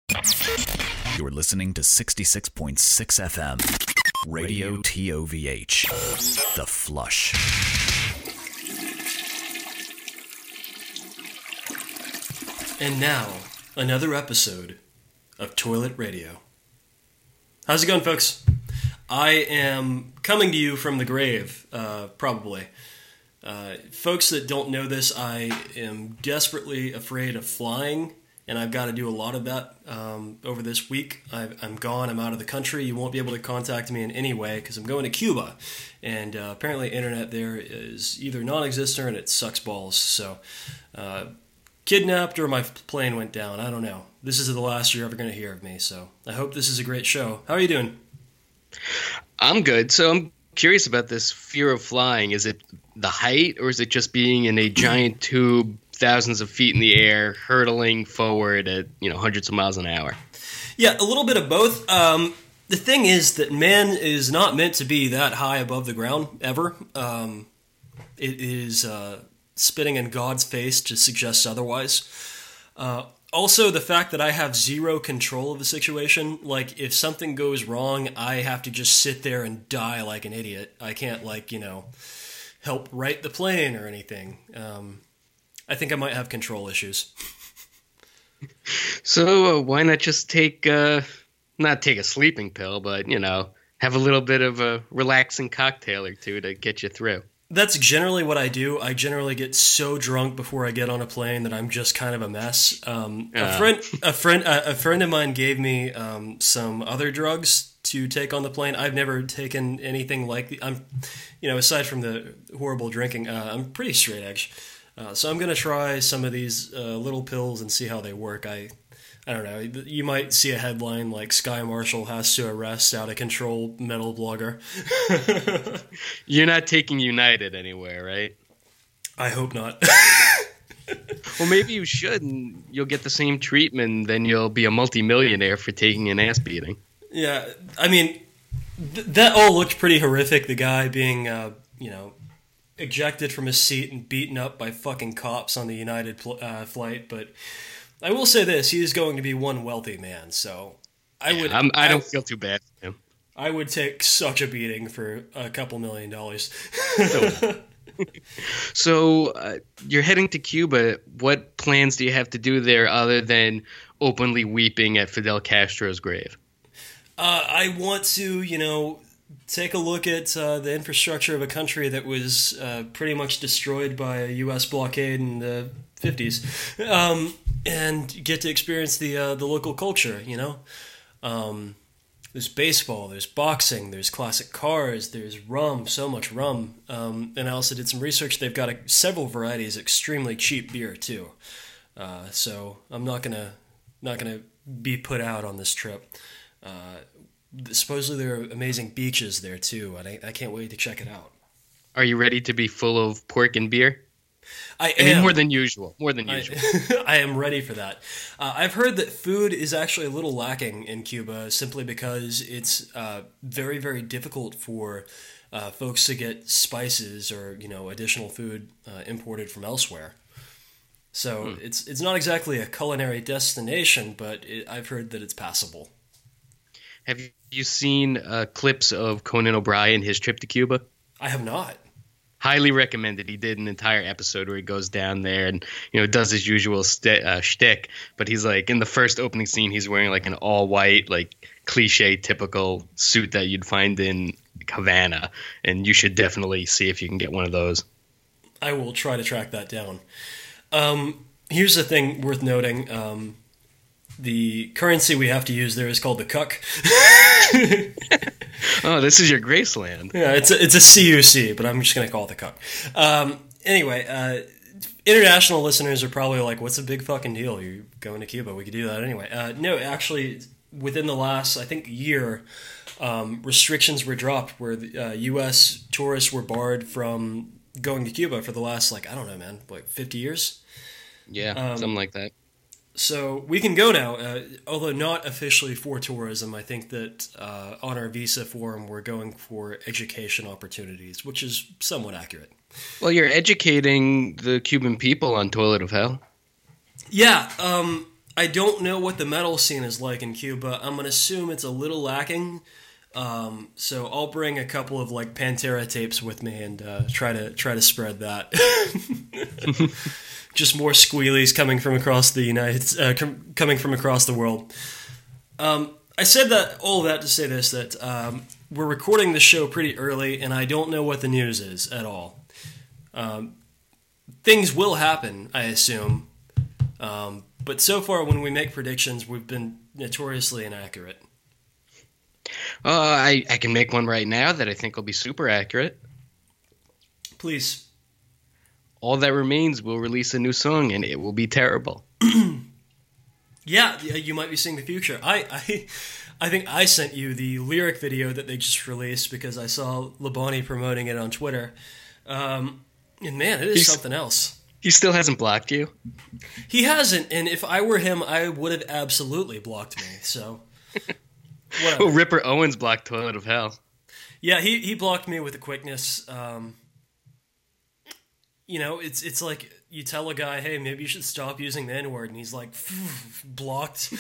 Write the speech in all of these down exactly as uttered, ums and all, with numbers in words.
You're listening to sixty-six point six F M, Radio T O V H, The Flush. And now, another episode of Toilet Radio. How's it going, folks? I am coming to you from the grave, uh, probably. Uh, folks that don't know this, I am desperately afraid of flying, and I've got to do a lot of that um, over this week. I've, I'm gone. I'm out of the country. You won't be able to contact me in any way because I'm going to Cuba, and uh, apparently internet there is either non-existent and it sucks balls. So, uh, kidnapped or my plane went down. I don't know. This is the last you're ever going to hear of me, so I hope this is a great show. How are you doing? I'm good. So I'm curious about this fear of flying. Is it the height, or is it just being in a giant tube thousands of feet in the air, hurtling forward at, you know, hundreds of miles an hour? Yeah, a little bit of both. Um, the thing is that man is not meant to be that high above the ground, ever. Um, it is uh, spitting in God's face to suggest otherwise. Uh, also, the fact that I have zero control of the situation, like, if something goes wrong, I have to just sit there and die like an idiot. I can't, like, you know, help right the plane or anything. Um, I think I might have control issues. So uh, why not just take, uh, not take a sleeping pill, but, you know, have a little bit of a relaxing cocktail or two to get you through? That's generally what I do. I generally get so drunk before I get on a plane that I'm just kind of a mess. Um, uh. A friend, a friend, a friend of mine gave me um, some other drugs to take on the plane. I've never taken anything like the, I'm, you know, aside from the horrible drinking, uh, I'm pretty straight edge. Uh, so I'm going to try some of these uh, little pills and see how they work. I I don't know. You might see a headline like Sky Marshal has to arrest out of control metal blogger. You're not taking United anywhere, right? I hope not. Well, maybe you should, and you'll get the same treatment. Then you'll be a multimillionaire for taking an ass beating. Yeah, I mean, th- that all looked pretty horrific. The guy being, uh, you know, ejected from his seat and beaten up by fucking cops on the United pl- uh, flight. But I will say this: he is going to be one wealthy man. So I yeah, would. I'm, I don't I, feel too bad for him. I would take such a beating for a couple million dollars. So uh, you're heading to Cuba. What plans do you have to do there other than openly weeping at Fidel Castro's grave? Uh, I want to, you know, take a look at uh, the infrastructure of a country that was uh, pretty much destroyed by a U S blockade in the fifties, um, and get to experience the uh, the local culture, you know. Um, there's baseball, there's boxing, there's classic cars, there's rum, so much rum. Um, and I also did some research. They've got a, several varieties of extremely cheap beer, too. Uh, so I'm not going to not gonna be put out on this trip. Uh, supposedly there are amazing beaches there too, and I, I can't wait to check it out. Are you ready to be full of pork and beer? I, I am. mean, more than usual. More than usual. I, I am ready for that. Uh, I've heard that food is actually a little lacking in Cuba simply because it's uh, very, very difficult for uh, folks to get spices or, you know, additional food uh, imported from elsewhere. So hmm. it's it's not exactly a culinary destination, but it, I've heard that it's passable. Have you seen uh, clips of Conan O'Brien, his trip to Cuba? I have not. Highly recommended. He did an entire episode where he goes down there and, you know, does his usual st- uh, shtick. But he's like, in the first opening scene, he's wearing like an all white, like cliche, typical suit that you'd find in Havana. And you should definitely see if you can get one of those. I will try to track that down. Um, here's the thing worth noting. Um, the currency we have to use there is called the cuck. Oh, this is your Graceland. Yeah, it's a, it's a C U C, but I'm just going to call it the cuck. Um, anyway, uh, international listeners are probably like, what's a big fucking deal? You're going to Cuba. We could do that anyway. Uh, no, actually, within the last, I think, year, um, restrictions were dropped where the uh, U S tourists were barred from going to Cuba for the last, like, I don't know, man, like fifty years? Yeah, um, something like that. So we can go now, uh, although not officially for tourism. I think that uh, on our visa form, we're going for education opportunities, which is somewhat accurate. Well, you're educating the Cuban people on Toilet of Hell. Yeah, um, I don't know what the metal scene is like in Cuba. I'm gonna assume it's a little lacking. Um, so I'll bring a couple of like Pantera tapes with me and uh, try to try to spread that. Just more squealies coming from across the United, uh, com- coming from across the world. Um, I said that all of that to say this: that um, we're recording the show pretty early, and I don't know what the news is at all. Um, things will happen, I assume, um, but so far, when we make predictions, we've been notoriously inaccurate. Uh, I I can make one right now that I think will be super accurate. Please. All That Remains will release a new song, and it will be terrible. Yeah, yeah, you might be seeing the future. I, I, I think I sent you the lyric video that they just released because I saw Labonte promoting it on Twitter. Um, and man, it is He's, something else. He still hasn't blocked you? He hasn't, and if I were him, I would have absolutely blocked me. So, whatever. Well, Ripper Owens blocked Toilet of Hell. Yeah, he, he blocked me with a quickness. Um, you know, it's it's like you tell a guy, hey, maybe you should stop using the N-word, and he's like, blocked.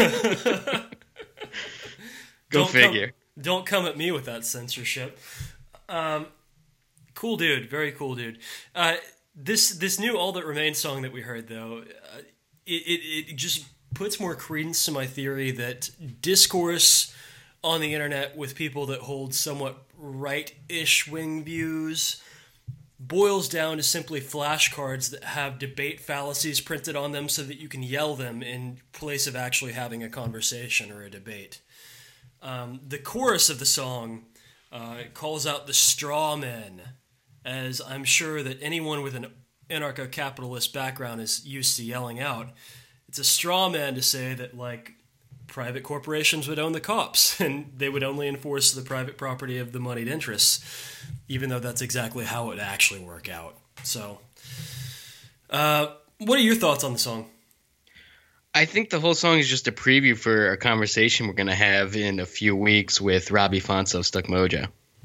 Go don't figure. Come, don't come at me with that censorship. Um, cool dude, very cool dude. Uh, this this new All That Remains song that we heard, though, uh, it, it, it just puts more credence to my theory that discourse on the internet with people that hold somewhat right-ish wing views boils down to simply flashcards that have debate fallacies printed on them so that you can yell them in place of actually having a conversation or a debate. Um, the chorus of the song uh, calls out the straw men, as I'm sure that anyone with an anarcho-capitalist background is used to yelling out. It's a straw man to say that, like, private corporations would own the cops, and they would only enforce the private property of the moneyed interests, even though that's exactly how it would actually work out. So, uh, what are your thoughts on the song? I think the whole song is just a preview for a conversation we're going to have in a few weeks with Robbie Fonso of Stuck Mojo.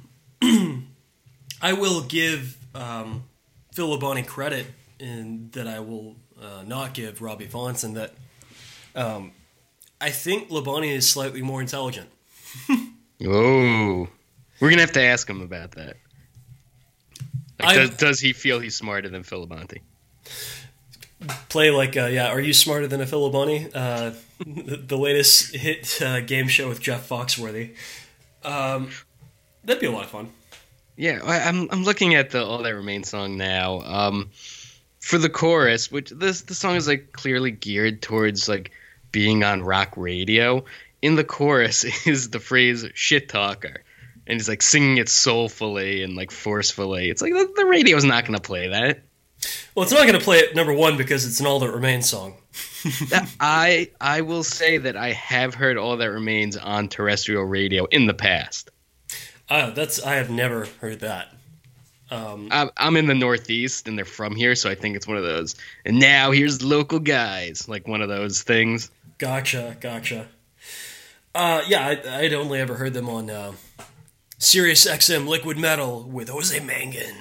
I will give um, Phil Labonte credit in that I will uh, not give Robbie Fonson, that um, I think Labonte is slightly more intelligent. Oh, we're going to have to ask him about that. Like, does, I- does he feel he's smarter than Phil Labonte? Play like, uh, yeah, Are You Smarter Than a Phil Labonte? Uh, the, the latest hit uh, game show with Jeff Foxworthy. Um, that'd be a lot of fun. Yeah, I, I'm I'm looking at the All That Remains song now. Um, for the chorus, which this the song is like clearly geared towards like being on rock radio. In the chorus is the phrase "shit talker," and he's like singing it soulfully and like forcefully. It's like the, the radio's not going to play that. Well, it's not going to play it, number one, because it's an All That Remains song. I I will say that I have heard All That Remains on terrestrial radio in the past. Uh, that's I have never heard that. Um, I, I'm in the Northeast, and they're from here, so I think it's one of those. And now here's local guys, like one of those things. Gotcha, gotcha. Uh, yeah, I, I'd only ever heard them on uh, Sirius X M Liquid Metal with Jose Mangan.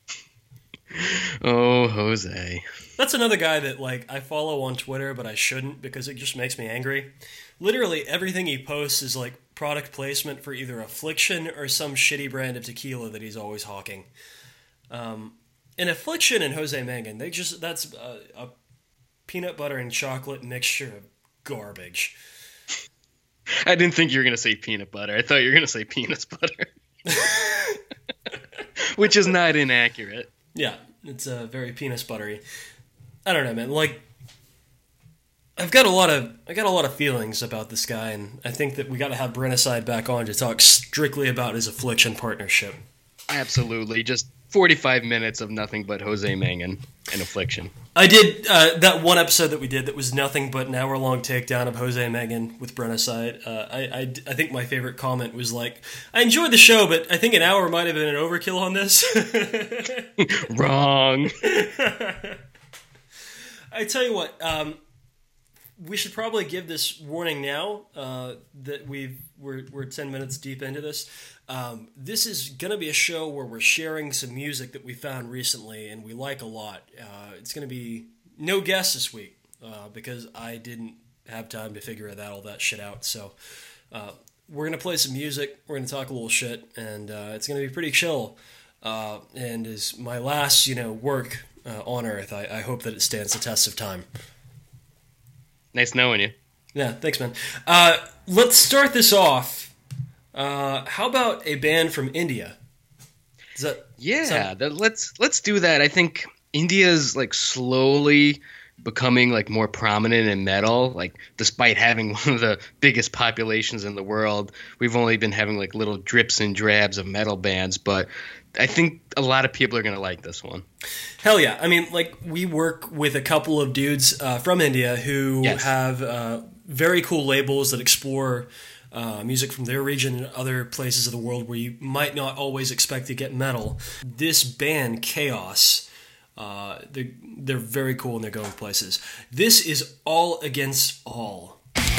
Oh, Jose. That's another guy that like I follow on Twitter, but I shouldn't because it just makes me angry. Literally everything he posts is like product placement for either Affliction or some shitty brand of tequila that he's always hawking. Um, and Affliction and Jose Mangan, they just that's a, a peanut butter and chocolate mixture of garbage. I didn't think you were going to say peanut butter. I thought you were going to say peanut butter. Which is not inaccurate. Yeah, it's uh, very peanut buttery. I don't know, man. Like, I've got a lot of I got a lot of feelings about this guy, and I think that we got to have Brennicide back on to talk strictly about his Affliction partnership. Absolutely, just forty-five minutes of nothing but Jose Mangan and Affliction. I did uh, that one episode that we did that was nothing but an hour-long takedown of Jose Mangan with Brennicide. Uh, I, I, I think my favorite comment was like, I enjoyed the show, but I think an hour might have been an overkill on this. Wrong. I tell you what, um, we should probably give this warning now uh, that we've we're we're ten minutes deep into this. Um, this is gonna be a show where we're sharing some music that we found recently and we like a lot. Uh, it's gonna be no guests this week uh, because I didn't have time to figure that all that shit out. So uh, we're gonna play some music. We're gonna talk a little shit, and uh, it's gonna be pretty chill. Uh, and as my last, you know, work uh, on Earth, I, I hope that it stands the test of time. Nice knowing you. Yeah, thanks, man. Uh, let's start this off. Uh, how about a band from India? Is that yeah? sound- That, let's let's do that. I think India's like slowly becoming like more prominent in metal. Like despite having one of the biggest populations in the world, we've only been having like little drips and drabs of metal bands. But I think a lot of people are gonna like this one. Hell yeah. I mean, like, we work with a couple of dudes uh, from India who Yes. have uh, very cool labels that explore uh, music from their region and other places of the world where you might not always expect to get metal. This band, Chaos, uh, they're, they're very cool and they're going places. This is All Against All.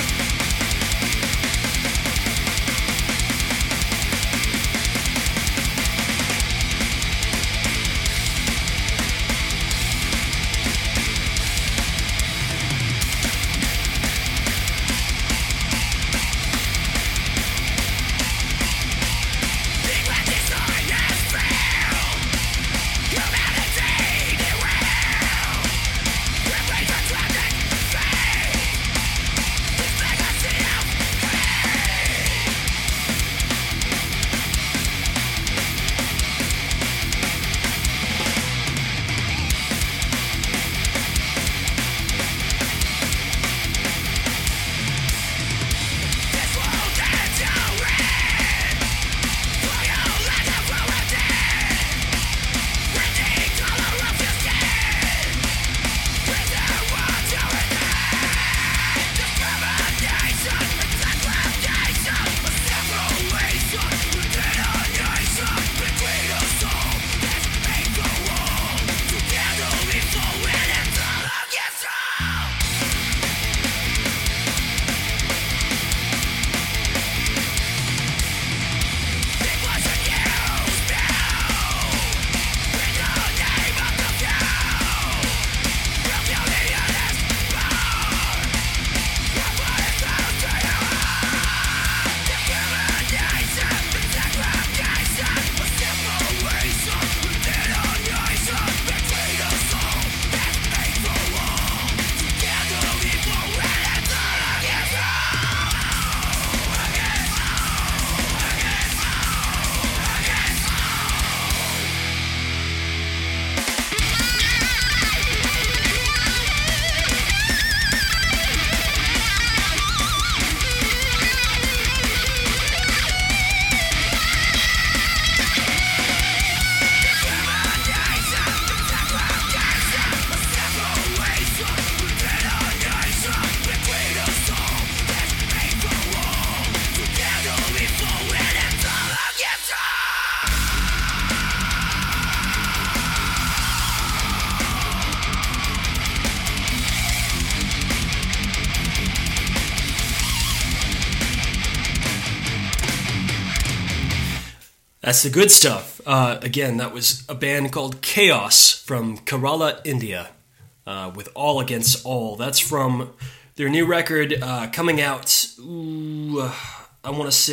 That's the good stuff. Uh, again, that was a band called Chaos from Kerala, India, uh, with All Against All. That's from their new record uh, coming out, ooh, I want to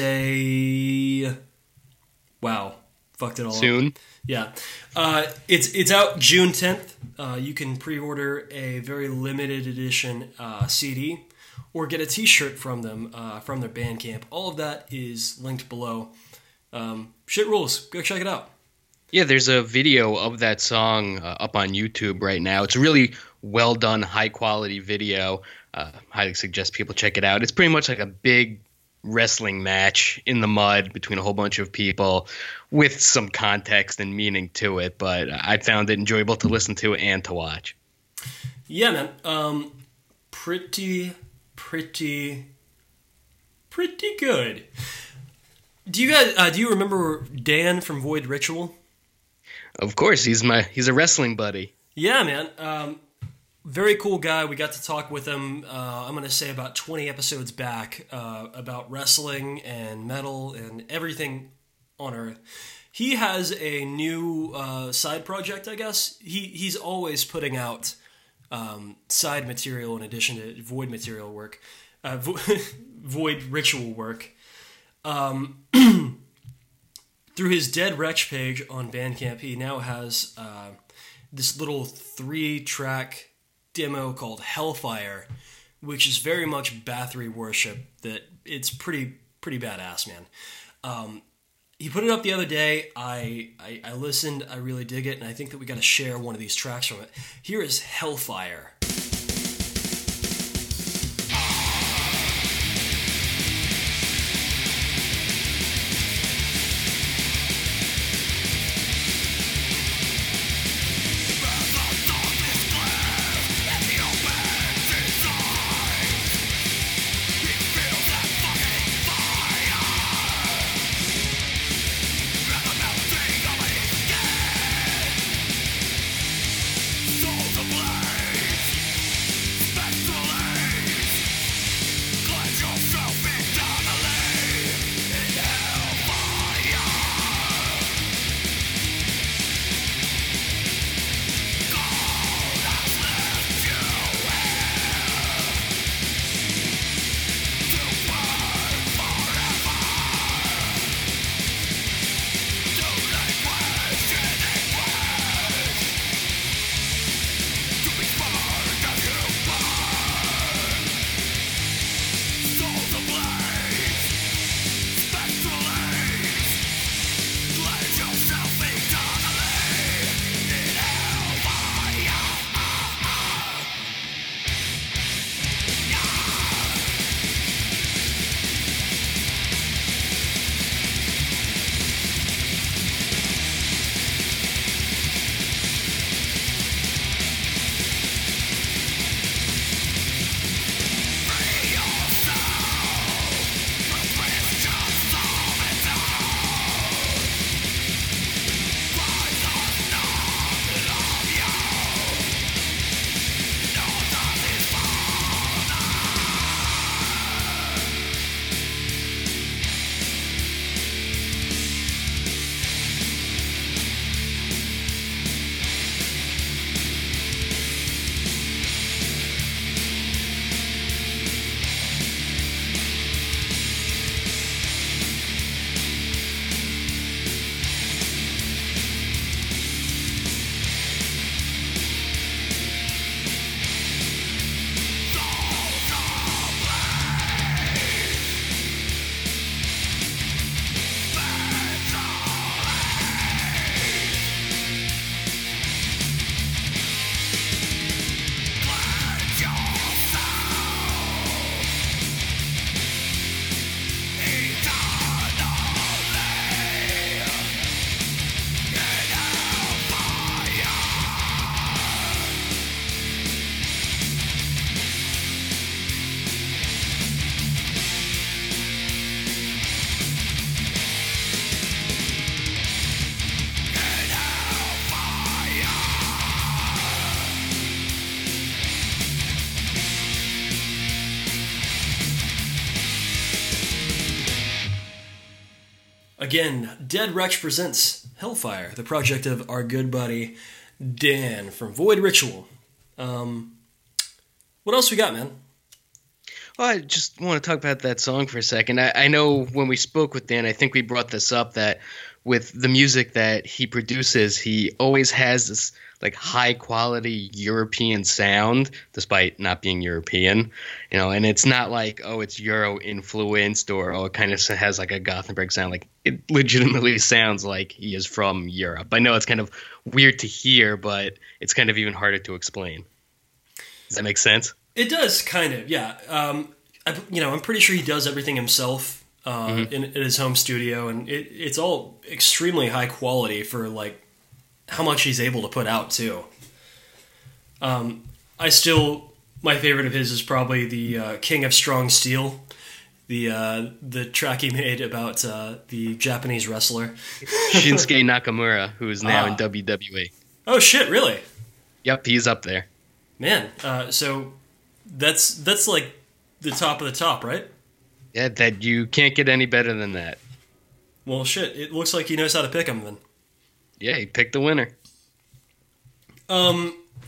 say, wow, fucked it all Soon. up. Yeah. Uh, it's it's out June tenth. Uh, you can pre-order a very limited edition uh, C D or get a t-shirt from them, uh, from their Bandcamp. All of that is linked below. Um, shit rules. Go check it out. Yeah, there's a video of that song uh, up on YouTube right now. It's a really well done, high quality video. Uh, highly suggest people check it out. It's pretty much like a big wrestling match in the mud between a whole bunch of people with some context and meaning to it. But I found it enjoyable to listen to and to watch. Yeah, man. Um, pretty, pretty, pretty good. Do you guys? Uh, do you remember Dan from Void Ritual? Of course, he's my he's a wrestling buddy. Yeah, man. Um, very cool guy. We got to talk with him. Uh, I'm going to say about twenty episodes back uh, about wrestling and metal and everything on Earth. He has a new uh, side project, I guess. He he's always putting out um, side material in addition to Void material work, uh, vo- Void ritual work. Um, through his Dead Wretch page on Bandcamp, he now has uh, this little three-track demo called Hellfire, which is very much Bathory worship. That it's pretty pretty badass, man. Um, he put it up the other day. I, I I listened. I really dig it, and I think that we got to share one of these tracks from it. Here is Hellfire. Again, Dead Wretch presents Hellfire, the project of our good buddy Dan from Void Ritual. Um, what else we got, man? Well, I just want to talk about that song for a second. I, I know when we spoke with Dan, I think we brought this up, that with the music that he produces, he always has this like high quality European sound, despite not being European, you know, and it's not like, oh, it's Euro influenced, or, oh, it kind of has like a Gothenburg sound. Like, it legitimately sounds like he is from Europe. I know it's kind of weird to hear, but it's kind of even harder to explain. Does that make sense? It does, kind of, yeah. Um, I, you know, I'm pretty sure he does everything himself uh, mm-hmm. in, in his home studio, and it, it's all extremely high quality for like how much he's able to put out too. Um, I still, my favorite of his is probably the uh, King of Strong Steel, the uh, the track he made about uh, the Japanese wrestler Shinsuke Nakamura, who is now uh, in W W E. Oh shit! Really? Yep, he's up there. Man, uh, so that's that's like the top of the top, right? Yeah, that you can't get any better than that. Well, shit, it looks like he knows how to pick them then. Yeah, he picked the winner. Um,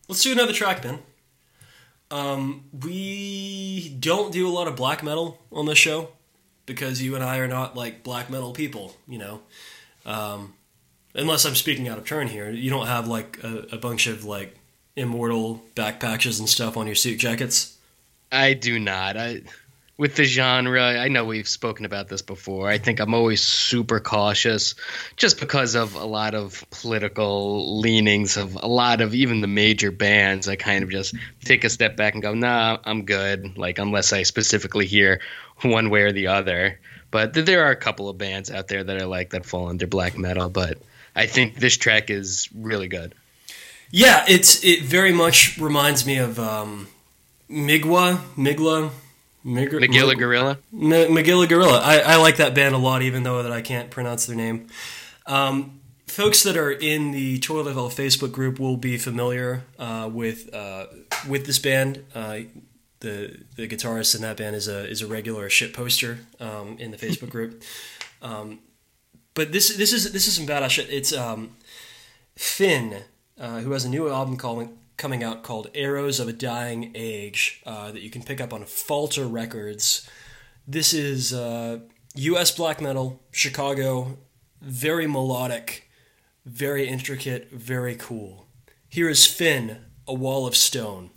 let's do another track, Ben. Um, we don't do a lot of black metal on this show because you and I are not like black metal people, you know. Um, unless I'm speaking out of turn here, you don't have like a, a bunch of like Immortal backpatches and stuff on your suit jackets. I do not. I with the genre, I know we've spoken about this before. I think I'm always super cautious just because of a lot of political leanings of a lot of even the major bands. I kind of just take a step back and go, nah, I'm good. Like, unless I specifically hear one way or the other. But th- there are a couple of bands out there that I like that fall under black metal. But I think this track is really good. Yeah, it's it very much reminds me of um, Migwa, Migla, Mig- Magilla Gorilla? M- Magilla Gorilla. I, I like that band a lot, even though that I can't pronounce their name. Um, folks that are in the Toiletville Facebook group will be familiar uh, with uh, with this band. Uh, the the guitarist in that band is a is a regular shit poster um, in the Facebook group. Um, but this this is this is some badass shit. It's um, Finn, uh, who has a new album called. coming out called Arrows of a Dying Age uh, that you can pick up on Falter Records. This is uh, U S black metal, Chicago, very melodic, very intricate, very cool. Here is Finn, A Wall of Stone.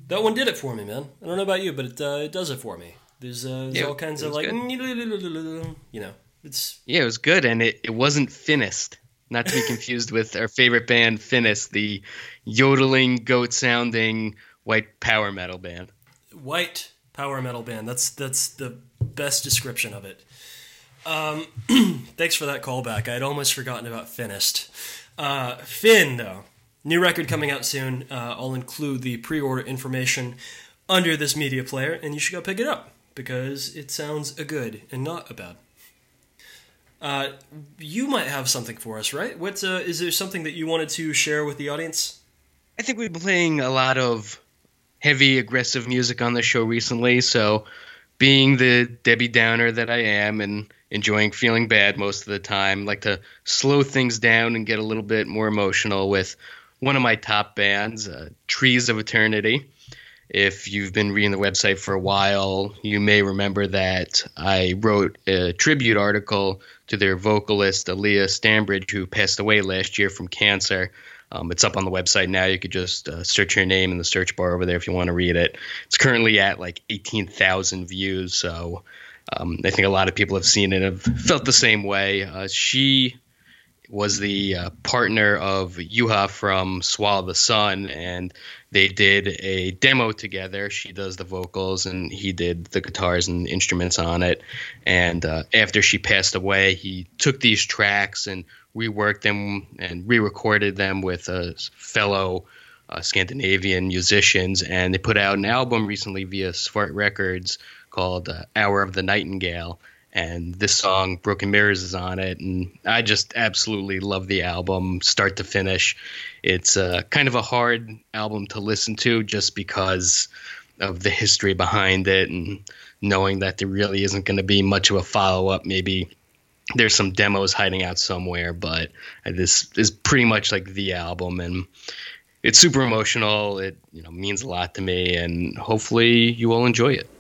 That one did it for me, man. I don't know about you, but it uh, it does it for me. There's, uh, there's Yeah, all kinds it of was like, good. you know, it's Yeah, it was good, and it, it wasn't Finnest. Not to be confused with our favorite band, Finnest, the yodeling, goat-sounding white power metal band. white power metal band. That's that's the best description of it. Um, thanks for that callback. I'd almost forgotten about Finnest. Uh, Finn, though. New record coming out soon. Uh, I'll include the pre-order information under this media player, and you should go pick it up, because it sounds a good and not a bad. Uh, you might have something for us, right? What's uh, is there something that you wanted to share with the audience? I think we've been playing a lot of heavy, aggressive music on the show recently, so being the Debbie Downer that I am and enjoying feeling bad most of the time, like to slow things down and get a little bit more emotional with one of my top bands, uh, Trees of Eternity. If you've been reading the website for a while, you may remember that I wrote a tribute article to their vocalist, Aaliyah Stambridge, who passed away last year from cancer. Um, it's up on the website now. You could just uh, search her name in the search bar over there if you want to read it. It's currently at like eighteen thousand views, so um, I think a lot of people have seen it and have felt the same way. Uh, she was the uh, partner of Yuha from Swallow the Sun, and they did a demo together. She does the vocals, and he did the guitars and instruments on it. And uh, after she passed away, he took these tracks and reworked them and re-recorded them with uh, fellow uh, Scandinavian musicians, and they put out an album recently via Svart Records called uh, Hour of the Nightingale. And this song, Broken Mirrors, is on it. And I just absolutely love the album, start to finish. It's uh, kind of a hard album to listen to just because of the history behind it and knowing that there really isn't going to be much of a follow-up. Maybe there's some demos hiding out somewhere, but this is pretty much like the album. And it's super emotional. It you know means a lot to me, and hopefully you all enjoy it.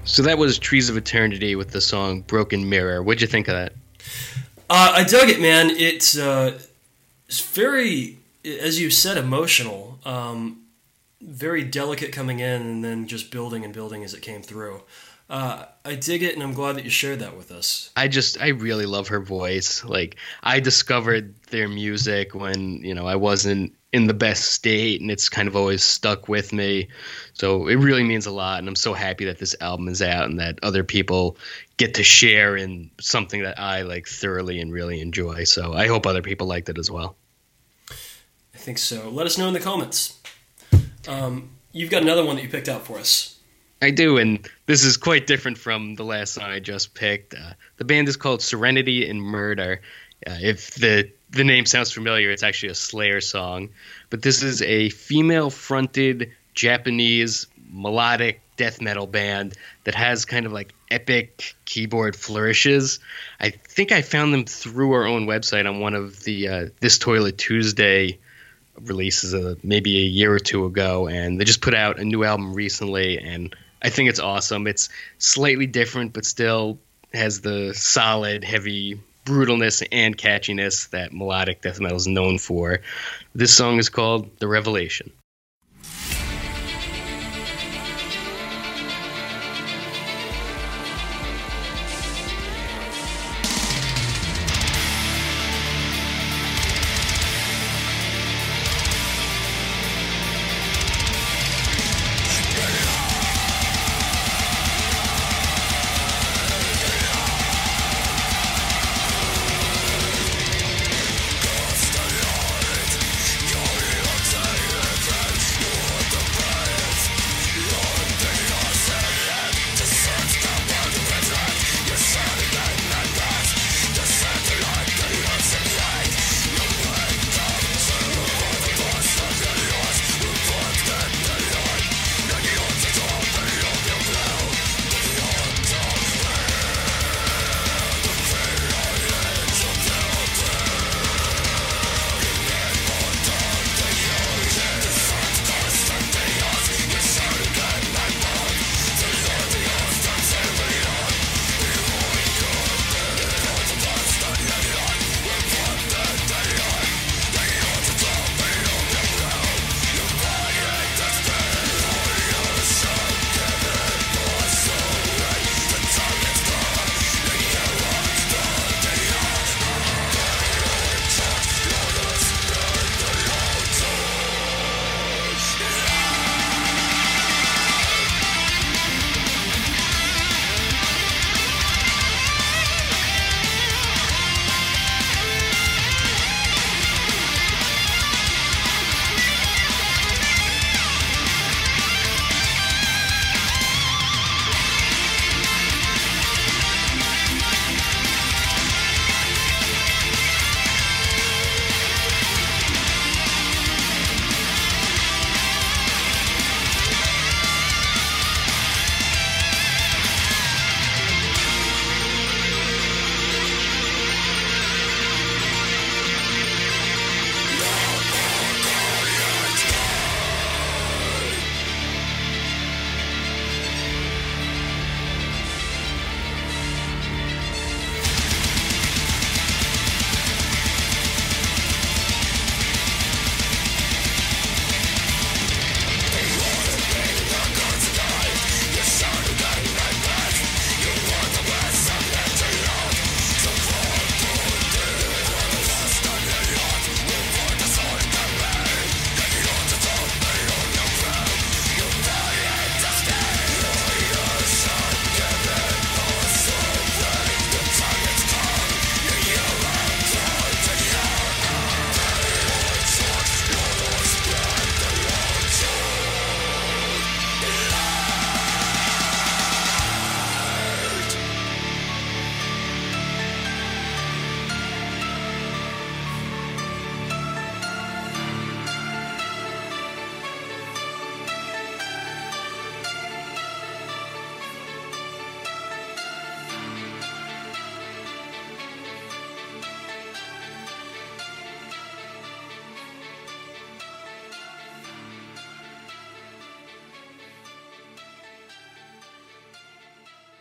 So that was Trees of Eternity with the song Broken Mirror. What'd you think of that? Uh, I dug it, man. It's, uh, it's very, as you said, emotional. Um, very delicate coming in and then just building and building as it came through. Uh, I dig it, and I'm glad that you shared that with us. I just, I really love her voice. Like, I discovered their music when, you know, I wasn't in the best state, and it's kind of always stuck with me. So it really means a lot, and I'm so happy that this album is out and that other people get to share in something that I, like, thoroughly and really enjoy. So I hope other people liked it as well. I think so. Let us know in the comments. Um, you've got another one that you picked out for us. I do, and this is quite different from the last song I just picked. Uh, the band is called Serenity and Murder. Uh, if the the name sounds familiar, it's actually a Slayer song. But this is a female-fronted Japanese melodic death metal band that has kind of like epic keyboard flourishes. I think I found them through our own website on one of the uh, This Toilet Tuesday releases uh, maybe a year or two ago, and they just put out a new album recently, and I think it's awesome. It's slightly different, but still has the solid, heavy brutalness and catchiness that melodic death metal is known for. This song is called The Revelation. Your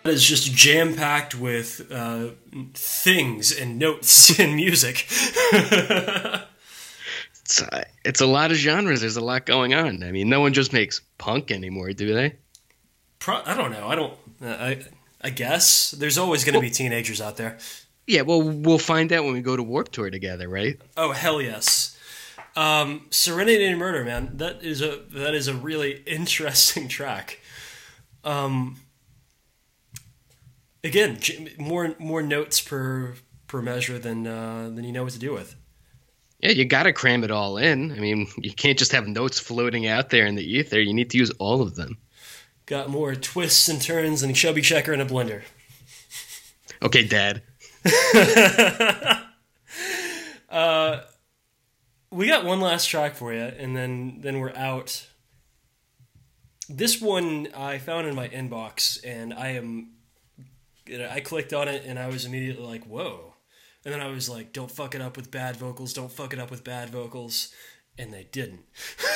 It's just jam-packed with uh, things and notes and music. it's, uh, it's a lot of genres. There's a lot going on. I mean, no one just makes punk anymore, do they? Pro- I don't know. I don't... Uh, I, I guess. There's always going to well, be teenagers out there. Yeah, well, we'll find out when we go to Warped Tour together, right? Oh, hell yes. Um, Serenity and Murder, man. That is a that is a really interesting track. Um... Again, more more notes per per measure than uh, than you know what to do with. Yeah, you got to cram it all in. I mean, you can't just have notes floating out there in the ether. You need to use all of them. Got more twists and turns than a chubby checker in a blender. Okay, Dad. uh, we got one last track for you, and then then we're out. This one I found in my inbox, and I am. I clicked on it and I was immediately like, whoa. And then I was like, don't fuck it up with bad vocals, don't fuck it up with bad vocals. And they didn't.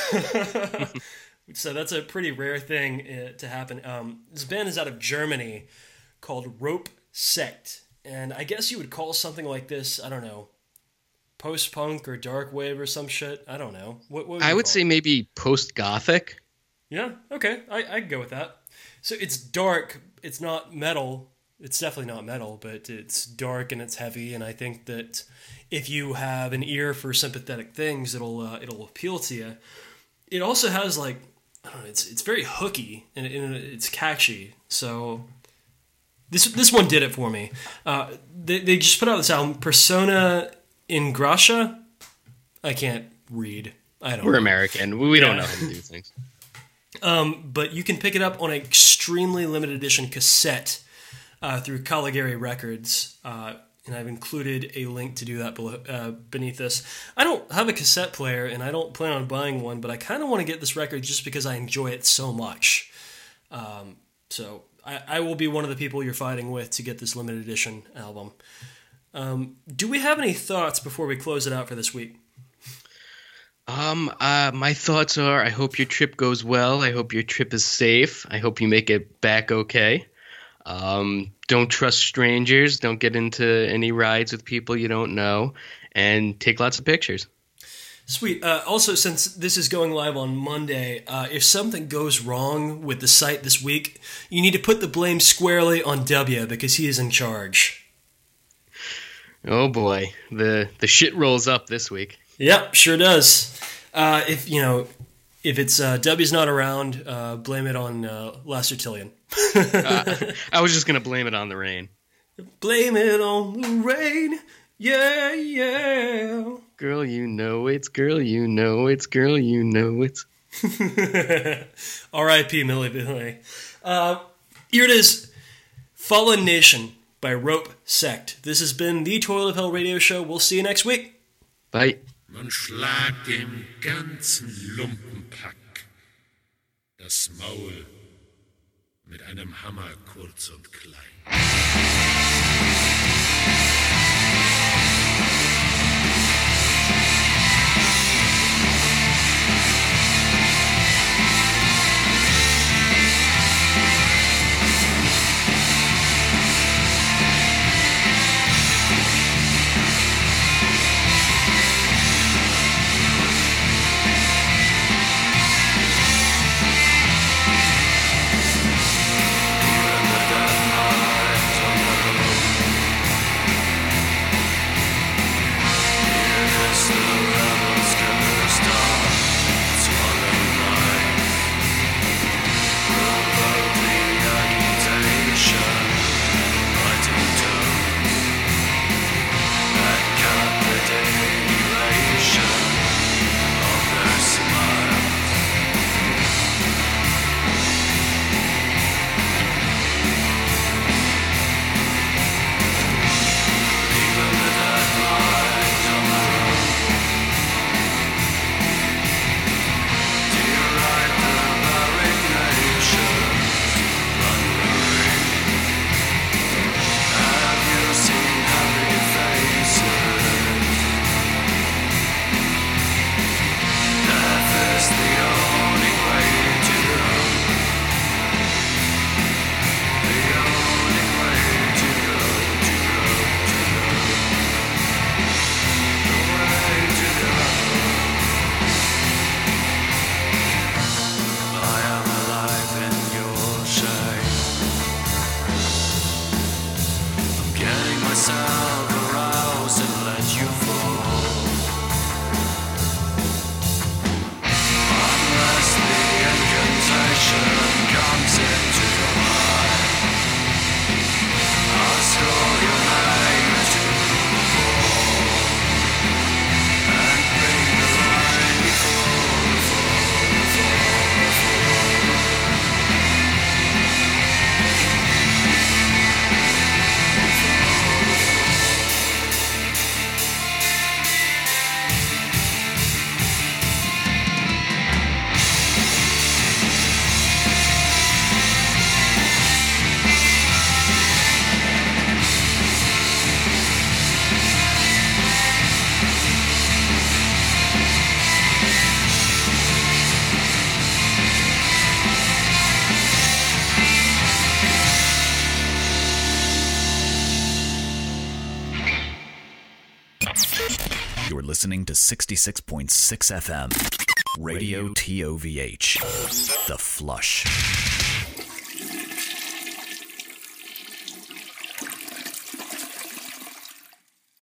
So that's a pretty rare thing to happen. Um, this band is out of Germany called Rope Sect. And I guess you would call something like this, I don't know, post-punk or dark wave or some shit. I don't know. What, what would I would call say it? Maybe post-gothic. Yeah, okay. I, I could go with that. So it's dark. It's not metal. It's definitely not metal, but it's dark and it's heavy, and I think that if you have an ear for sympathetic things, it'll uh, it'll appeal to you. It also has like I don't know, it's it's very hooky and, and it's catchy. So this this one did it for me. Uh, they they just put out this album, Persona in Gracia. I can't read. I don't. We're know. American. We don't yeah. know how to do things. Um, but you can pick it up on an extremely limited edition cassette. Uh, through Caligari Records, uh, and I've included a link to do that below, uh, beneath this. I don't have a cassette player, and I don't plan on buying one, but I kind of want to get this record just because I enjoy it so much. Um, so I, I will be one of the people you're fighting with to get this limited edition album. Um, do we have any thoughts before we close it out for this week? Um, uh, my thoughts are, I hope your trip goes well. I hope your trip is safe. I hope you make it back okay. Um, don't trust strangers. Don't get into any rides with people you don't know, and take lots of pictures. Sweet. Uh, also, since this is going live on Monday, uh, if something goes wrong with the site this week, you need to put the blame squarely on W because he is in charge. Oh boy, the the shit rolls up this week. Yep, sure does. Uh, if you know, if it's uh, W's not around, uh, blame it on uh, Lester Tillian. uh, I was just gonna blame it on the rain. Blame it on the rain, yeah, yeah. Girl, you know it's girl, you know it's girl, you know it's. R I P Millie Vanilli. Uh, here it is, Fallen Nation by Rope Sect. This has been the Toilet of Hell Radio Show. We'll see you next week. Bye. Man schlagt dem ganzen Lumpenpack das Maul mit einem Hammer kurz und klein. Night on listening to sixty-six point six F M. Radio T O V H. The Flush.